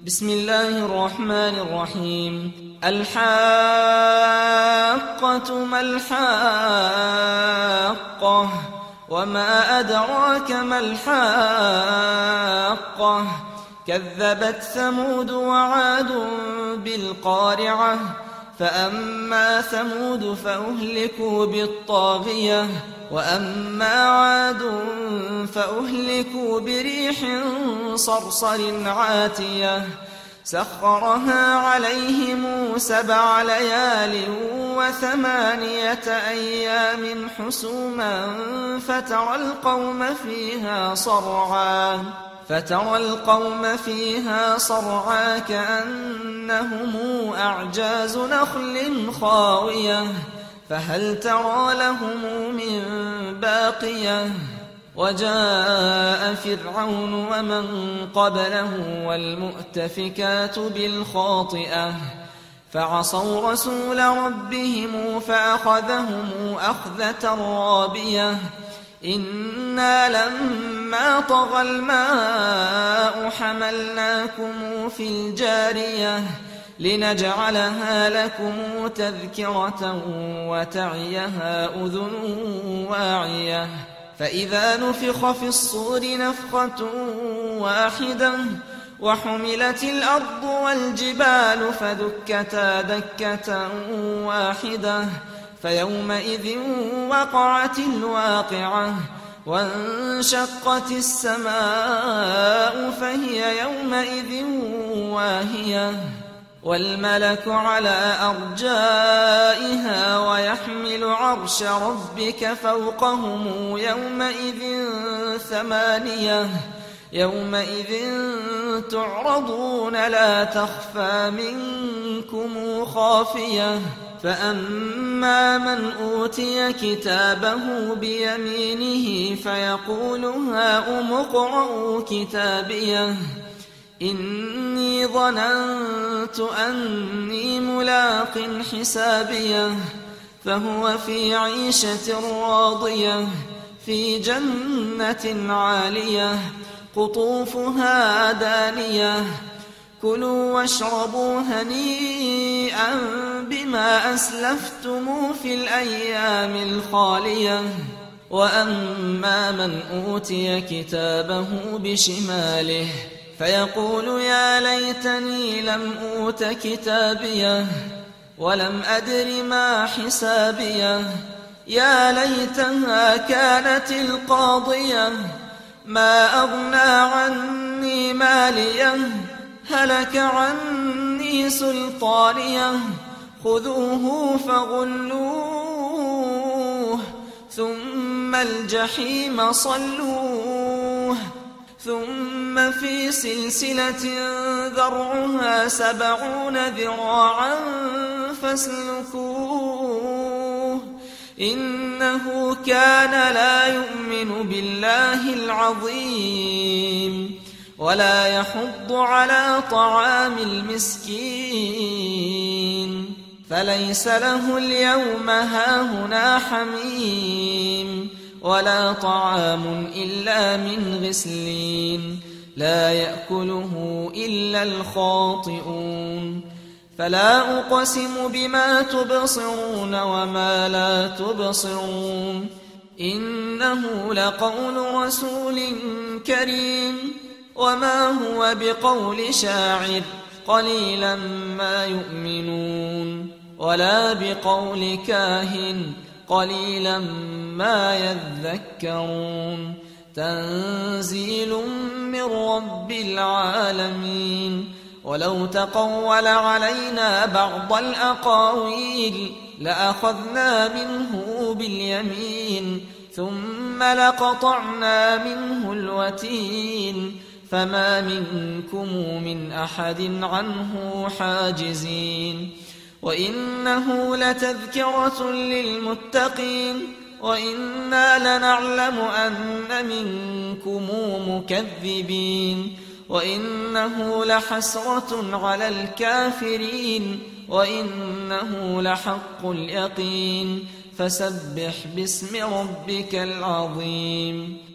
بسم الله الرحمن الرحيم. الحاقة ما الحاقة وما أدراك ما الحاقة كذبت ثمود وعاد بالقارعة فأما ثمود فأهلكوا بالطاغية وأما عاد فأهلكوا بريح صرصر عاتية سخرها عليهم 7 ليال و8 أيام حسوما فترى القوم فيها صرعا كأنهم أعجاز نخل خاوية فهل ترى لهم من باقية وجاء فرعون ومن قبله والمؤتفكات بالخاطئة فعصوا رسول ربهم فأخذهم أخذة رابية إنا لما طغى الماء حملناكم في الجارية لنجعلها لكم تذكرة وتعيها أذن واعية فإذا نفخ في الصور نفخة واحدة وحملت الأرض والجبال فدكتا دكة واحدة فيومئذ وقعت الواقعة وانشقت السماء فهي يومئذ واهية والملك على أرجائها ويحمل عرش ربك فوقهم يومئذ 8 يومئذ تعرضون لا تخفى منكم خافية فأما من أوتي كتابه بيمينه فيقول هاؤم اقرءوا كتابيه إني ظننت أني ملاق حسابيه فهو في عيشة راضية في جنة عالية قطوفها دانية كلوا واشربوا هنيئا بما أسلفتم في الأيام الخالية وأما من أوتي كتابه بشماله فيقول يا ليتني لم أوت كتابيه ولم أدر ما حسابيه يا ليتها كانت القاضية ما أغنى عني ماليه هلك عني سلطانيه خذوه فغلوه ثم الجحيم صلوه ثم في سلسلة ذرعها 70 ذراعا فاسلكوه إنه كان لا يؤمن بالله العظيم ولا يحض على طعام المسكين فليس له اليوم هاهنا حميم ولا طعام إلا من غسلين لا يأكله إلا الخاطئون فلا أقسم بما تبصرون وما لا تبصرون إنه لقول رسول كريم وما هو بقول شاعر قليلا ما يؤمنون ولا بقول كاهن قليلا ما يذكرون تنزيل من رب العالمين ولو تقول علينا بعض الأقاويل لأخذنا منه باليمين ثم لقطعنا منه الوتين فما منكم من أحد عنه حاجزين وإنه لتذكرة للمتقين وإنا لنعلم أن منكم مكذبين وإنه لحسرة على الكافرين وإنه لحق اليقين فسبح باسم ربك العظيم.